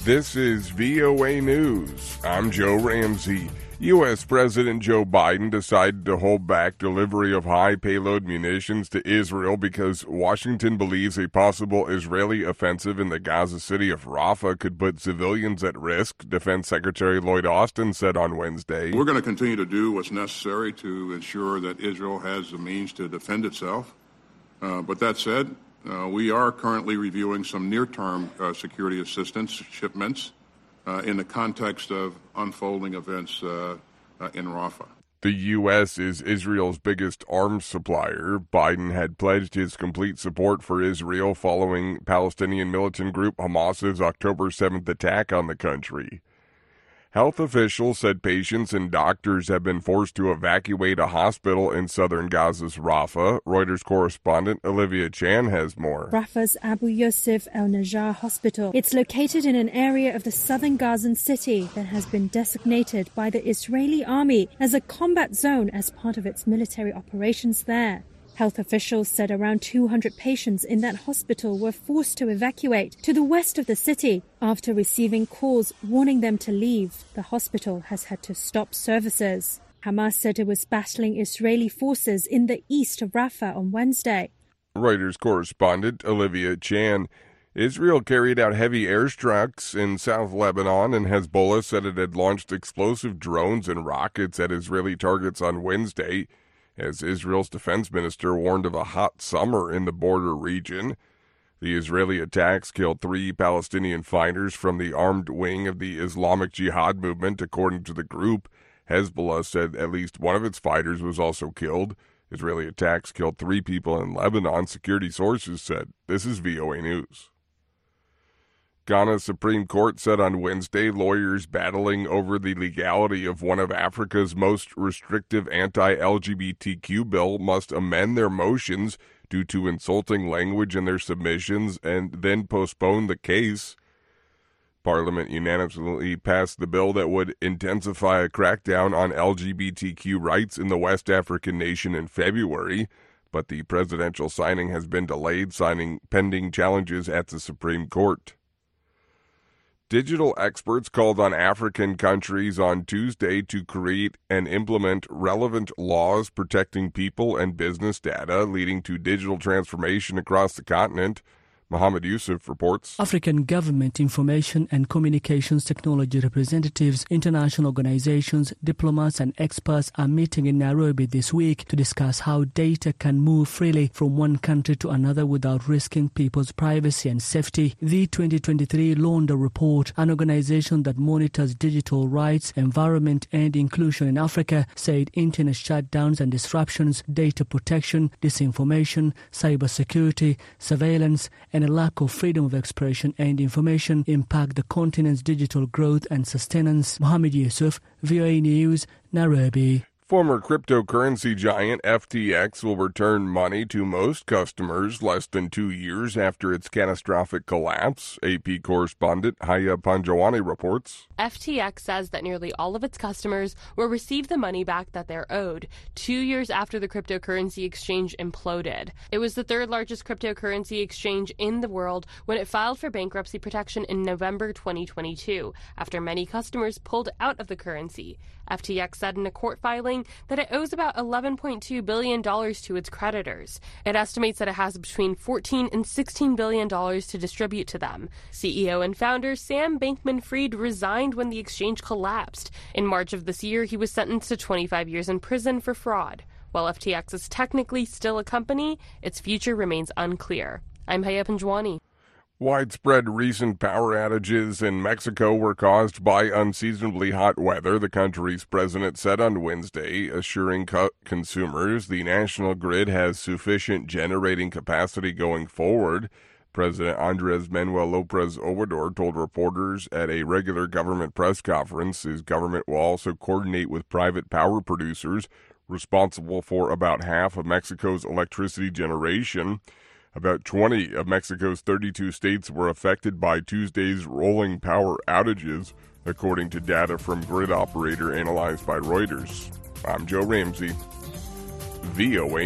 This is VOA News. I'm Joe Ramsey. U.S. President Joe Biden decided to hold back delivery of high-payload munitions to Israel because Washington believes a possible Israeli offensive in the Gaza city of Rafah could put civilians at risk, Defense Secretary Lloyd Austin said on Wednesday. We're going to continue to do what's necessary to ensure that Israel has the means to defend itself. But that said, we are currently reviewing some near-term security assistance shipments in the context of unfolding events in Rafah. The U.S. is Israel's biggest arms supplier. Biden had pledged his complete support for Israel following Palestinian militant group Hamas's October 7th attack on the country. Health officials said patients and doctors have been forced to evacuate a hospital in southern Gaza's Rafah. Reuters correspondent Olivia Chan has more. Rafah's Abu Yusuf al-Najjar Hospital. It's located in an area of the southern Gazan city that has been designated by the Israeli army as a combat zone as part of its military operations there. Health officials said around 200 patients in that hospital were forced to evacuate to the west of the city after receiving calls warning them to leave. The hospital has had to stop services. Hamas said it was battling Israeli forces in the east of Rafah on Wednesday. Reuters correspondent Olivia Chan. Israel carried out heavy airstrikes in South Lebanon, and Hezbollah said it had launched explosive drones and rockets at Israeli targets on Wednesday, as Israel's defense minister warned of a hot summer in the border region. The Israeli attacks killed 3 Palestinian fighters from the armed wing of the Islamic Jihad movement, according to the group. Hezbollah said at least one of its fighters was also killed. Israeli attacks killed 3 people in Lebanon, security sources said. This is VOA News. Ghana's Supreme Court said on Wednesday lawyers battling over the legality of one of Africa's most restrictive anti-LGBTQ bill must amend their motions due to insulting language in their submissions and then postpone the case. Parliament unanimously passed the bill that would intensify a crackdown on LGBTQ rights in the West African nation in February, but the presidential signing has been delayed, pending challenges at the Supreme Court. Digital experts called on African countries on Tuesday to create and implement relevant laws protecting people and business data, leading to digital transformation across the continent. Mohammed Yusuf reports. African government information and communications technology representatives, international organizations, diplomats and experts are meeting in Nairobi this week to discuss how data can move freely from one country to another without risking people's privacy and safety. The 2023 Launder Report, an organization that monitors digital rights, environment and inclusion in Africa, said internet shutdowns and disruptions, data protection, disinformation, cybersecurity, surveillance, and a lack of freedom of expression and information impact the continent's digital growth and sustenance. Mohammed Yusuf, VOA News, Nairobi. Former cryptocurrency giant FTX will return money to most customers less than 2 years after its catastrophic collapse. AP correspondent Haya Panjwani reports. FTX says that nearly all of its customers will receive the money back that they're owed 2 years after the cryptocurrency exchange imploded. It was the third largest cryptocurrency exchange in the world when it filed for bankruptcy protection in November 2022 after many customers pulled out of the currency. FTX said in a court filing that it owes about $11.2 billion to its creditors. It estimates that it has between $14 and $16 billion to distribute to them. CEO and founder Sam Bankman-Fried resigned when the exchange collapsed. In March of this year, he was sentenced to 25 years in prison for fraud. While FTX is technically still a company, its future remains unclear. I'm Haya Panjwani. Widespread recent power outages in Mexico were caused by unseasonably hot weather, the country's president said on Wednesday, assuring consumers the national grid has sufficient generating capacity going forward. President Andres Manuel López Obrador told reporters at a regular government press conference his government will also coordinate with private power producers responsible for about half of Mexico's electricity generation. About 20 of Mexico's 32 states were affected by Tuesday's rolling power outages, according to data from Grid Operator analyzed by Reuters. I'm Joe Ramsey, VOA